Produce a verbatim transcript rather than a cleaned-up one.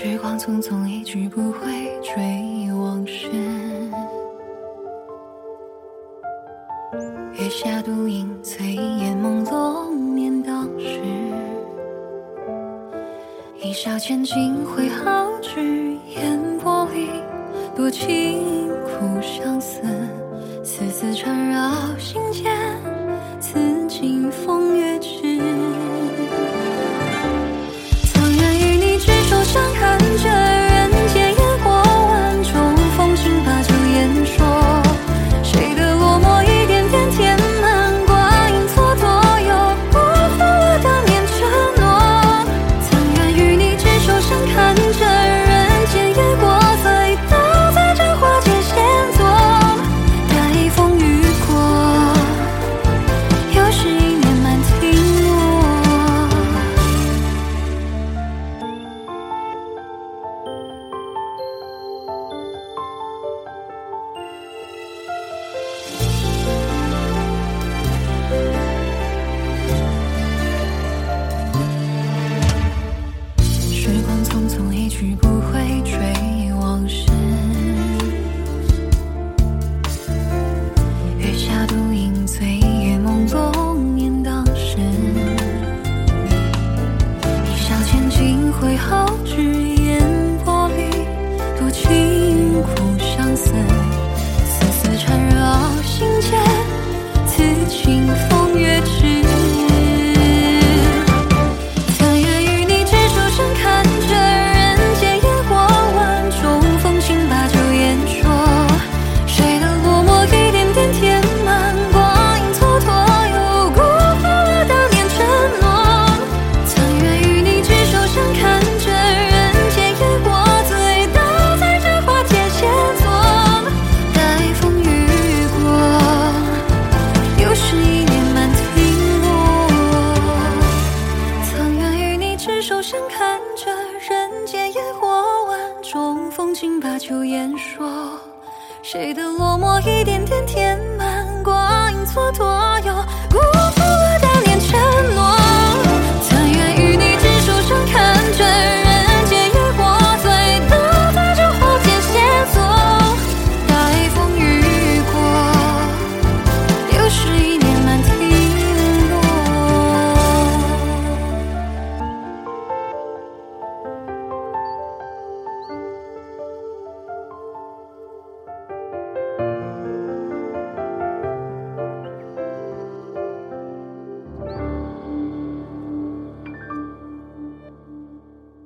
时光匆匆，一去不回，追往事。月下独饮，醉眼朦胧念当时。一笑千金挥毫纸，烟波里多情苦相思。丝丝缠绕心间，此情风月痴。曾愿与你执手相看着人间烟火万种，风情把酒言说，谁的落寞一点点填满，光阴蹉跎又辜负了当年承诺。曾愿与你执手相看着人间烟火醉倒在这花间险阻，待风雨过，又是一年满庭落。时光匆匆，一去不回，追往事。月下独饮，醉眼朦胧念当时。一笑千金挥毫纸，烟波里多情苦相思。丝丝缠绕心间，此情风月痴。曾愿与你执手相看着人间烟火万种，风情把酒言说，谁的落寞一点点填满，光阴蹉跎又辜负了当年承诺。曾愿与你执手相看着人间烟火醉倒在这花间险阻，待风雨过，又是一年满庭落。曾愿与你执手相看着人间烟火万种，风情把酒言说，谁的落寞一点点填满，光阴蹉跎又辜